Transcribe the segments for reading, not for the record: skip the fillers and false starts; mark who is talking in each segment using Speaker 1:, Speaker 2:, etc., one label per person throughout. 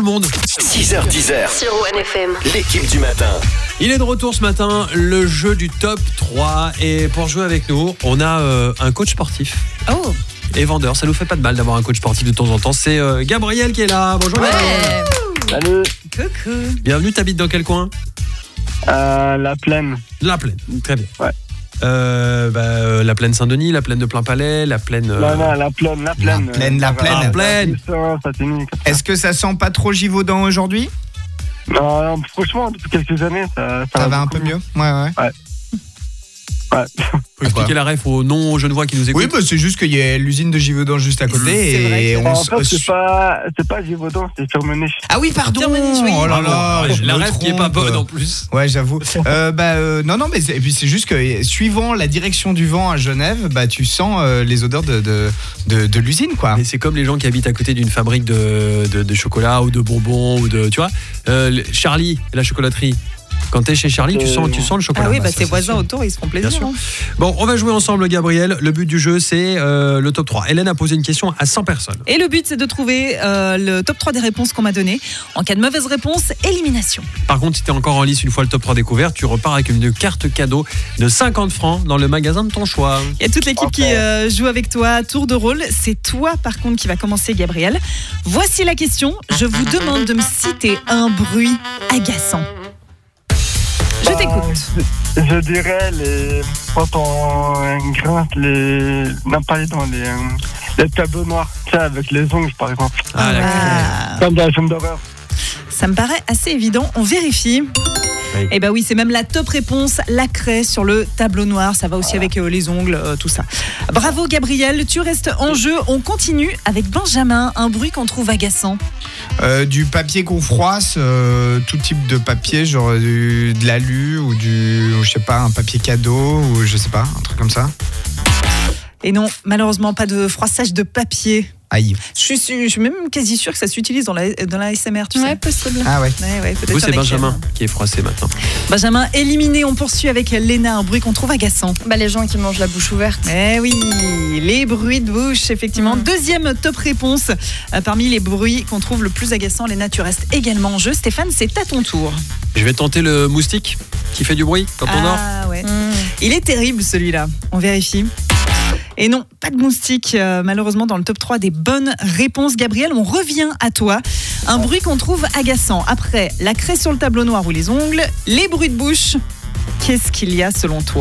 Speaker 1: monde.
Speaker 2: 6h10
Speaker 3: sur OneFM.
Speaker 2: l'équipe du matin.
Speaker 1: Il est de retour ce matin, le jeu du top 3. Et pour jouer avec nous, on a un coach sportif.
Speaker 4: Oh.
Speaker 1: Et vendeur, ça nous fait pas de mal d'avoir un coach sportif de temps en temps. C'est Gabriel qui est là. Bonjour Gabriel.
Speaker 5: Salut.
Speaker 4: Coucou.
Speaker 1: Bienvenue, t'habites dans quel coin?
Speaker 5: La Plaine.
Speaker 1: La Plaine, très bien.
Speaker 5: Ouais.
Speaker 1: La Plaine Saint-Denis, la Plaine de Plain-Palais, la Plaine...
Speaker 5: Non, la Plaine.
Speaker 1: La Plaine.
Speaker 6: Est-ce que ça sent pas trop Givaudan aujourd'hui?
Speaker 5: Non, franchement, depuis quelques années, ça
Speaker 6: va un peu mieux. Ouais.
Speaker 1: Faut expliquer la ref aux non-genevois qui nous écoutent.
Speaker 6: Oui, c'est juste qu'il y a l'usine de Givaudan juste à côté.
Speaker 5: En fait, c'est pas Givaudan, c'est Firmenich.
Speaker 6: Ah oui, pardon.
Speaker 4: Oui.
Speaker 6: Oh là là,
Speaker 1: la ref qui est pas bonne en plus.
Speaker 6: Ouais, j'avoue. Non, mais et puis c'est juste que suivant la direction du vent à Genève, tu sens les odeurs de l'usine, quoi.
Speaker 1: Mais c'est comme les gens qui habitent à côté d'une fabrique de chocolat ou de bonbons ou de, tu vois, Charlie, la chocolaterie. Quand t'es chez Charlie, tu sens le chocolat.
Speaker 4: Ah oui, tes voisins autour, ils se font plaisir.
Speaker 1: Bien sûr. Bon, on va jouer ensemble, Gabriel. Le but du jeu, c'est le top 3. Hélène a posé une question à 100 personnes.
Speaker 4: Et le but, c'est de trouver le top 3 des réponses qu'on m'a données. En cas de mauvaise réponse, élimination.
Speaker 1: Par contre, si t'es encore en lice une fois le top 3 découvert, tu repars avec une carte cadeau de 50 francs dans le magasin de ton choix.
Speaker 4: Il y a toute l'équipe qui joue avec toi. Tour de rôle. C'est toi, par contre, qui va commencer, Gabriel. Voici la question. Je vous demande de me citer un bruit agaçant. Je t'écoute.
Speaker 5: Je dirais quand on grince les tableaux noirs, avec les ongles par exemple. Comme dans la film d'horreur.
Speaker 4: Ça me paraît assez évident. On vérifie. Oui. Eh ben oui, c'est même la top réponse, la craie sur le tableau noir. Ça va aussi avec les ongles, tout ça. Bravo Gabriel, tu restes en jeu. On continue avec Benjamin. Un bruit qu'on trouve agaçant.
Speaker 6: Du papier qu'on froisse, tout type de papier, genre de l'alu ou je sais pas, un papier cadeau ou je sais pas, un truc comme ça.
Speaker 4: Et non, malheureusement pas de froissage de papier.
Speaker 6: Aïe.
Speaker 4: Je suis même quasi sûre que ça s'utilise dans la SMR, tu sais.
Speaker 7: Ouais, possible.
Speaker 6: Ah ouais.
Speaker 4: Peut-être
Speaker 1: vous, c'est Benjamin qui est froissé maintenant.
Speaker 4: Benjamin éliminé, on poursuit avec Léna, un bruit qu'on trouve agaçant.
Speaker 7: Les gens qui mangent la bouche ouverte.
Speaker 4: Eh oui, les bruits de bouche, effectivement. Deuxième top réponse. Parmi les bruits qu'on trouve le plus agaçant, Léna, tu restes également en jeu. Stéphane, c'est à ton tour.
Speaker 1: Je vais tenter le moustique qui fait du bruit quand on dort.
Speaker 4: Ah ouais. Il est terrible celui-là. On vérifie. Et non, pas de moustique, malheureusement, dans le top 3 des bonnes réponses. Gabriel, on revient à toi. Un bruit qu'on trouve agaçant. Après la craie sur le tableau noir ou les ongles, les bruits de bouche, qu'est-ce qu'il y a selon toi?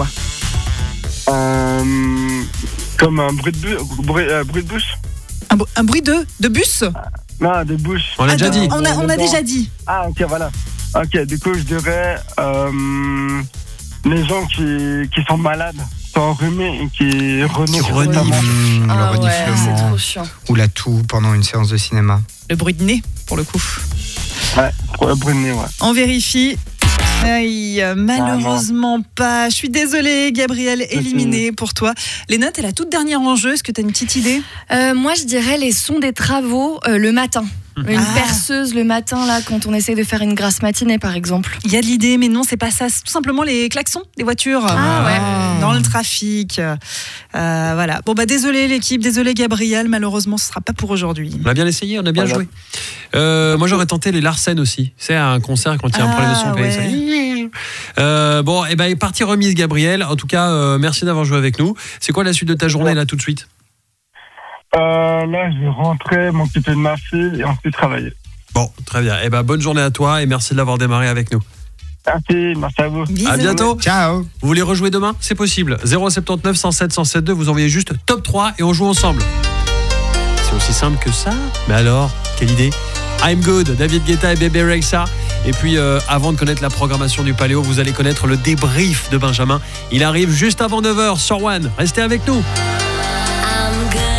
Speaker 5: Comme un bruit de bouche.
Speaker 4: Un bruit de bus?
Speaker 5: Non, de bouche.
Speaker 1: On l'a déjà dit.
Speaker 4: On a déjà dit.
Speaker 5: Ah, ok, voilà. Ok, du coup, je dirais les gens qui sont malades. Enrhumé et qui renifle
Speaker 6: le reniflement,
Speaker 7: c'est trop chiant.
Speaker 6: Ou la toux pendant une séance de cinéma.
Speaker 4: Le bruit de nez, pour le coup.
Speaker 5: Ouais, le bruit de nez, ouais.
Speaker 4: On vérifie. Aïe, malheureusement pas. Je suis désolée, Gabriel, éliminé pour toi. Léna, t'es la toute dernière en jeu. Est-ce que t'as une petite idée?
Speaker 7: Moi, je dirais les sons des travaux le matin. Une perceuse le matin, là, quand on essaye de faire une grasse matinée, par exemple.
Speaker 4: Il y a de l'idée, mais non, c'est pas ça. C'est tout simplement les klaxons des voitures. Dans le trafic. Voilà. Bon, désolé l'équipe, désolé Gabriel. Malheureusement, ce sera pas pour aujourd'hui.
Speaker 1: On a bien essayé, on a bien joué. Moi, j'aurais tenté les Larsen aussi. C'est un concert quand il y a un problème de son. Ouais. Partie remise, Gabriel. En tout cas, merci d'avoir joué avec nous. C'est quoi la suite de ta journée, là, tout de suite?
Speaker 5: Là, je vais rentrer, m'occuper de ma fille et ensuite travailler.
Speaker 1: Bon, très bien. Bonne journée à toi et merci de l'avoir démarré avec nous.
Speaker 5: Merci à vous.
Speaker 4: Bisous.
Speaker 1: À bientôt.
Speaker 6: Ciao.
Speaker 1: Vous voulez rejouer demain? C'est possible. 079 107 107 2, vous envoyez juste top 3 et on joue ensemble. C'est aussi simple que ça. Mais alors, quelle idée? I'm Good, David Guetta et Bébé Rexha. Et puis, avant de connaître la programmation du Paléo, vous allez connaître le débrief de Benjamin. Il arrive juste avant 9h sur One. Restez avec nous.
Speaker 3: I'm good.